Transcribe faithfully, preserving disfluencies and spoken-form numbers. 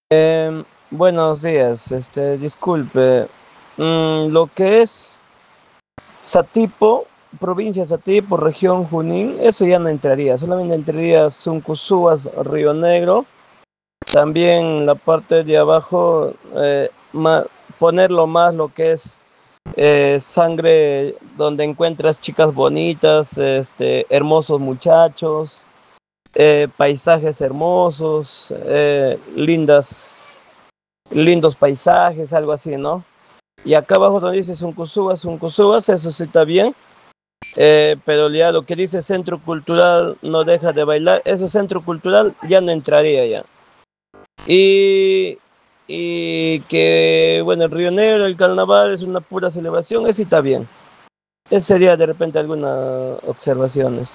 Em, buenos días, este, disculpe. Mm, lo que es Satipo, provincia Satipo, región Junín, eso ya no entraría, solamente entraría Suncusuas, Río Negro. También la parte de abajo, eh, ma- ponerlo más lo que es eh, sangre, donde encuentras chicas bonitas, este, hermosos muchachos, eh, paisajes hermosos, eh, lindas lindos paisajes, algo así, ¿no? Y acá abajo donde dice Suncusuas, Suncusuas, eso sí está bien, eh, pero ya lo que dice Centro Cultural no deja de bailar, eso Centro Cultural ya no entraría ya. Y, y que, bueno, el Río Negro, el carnaval es una pura celebración, eso sí está bien. Esa sería de repente algunas observaciones.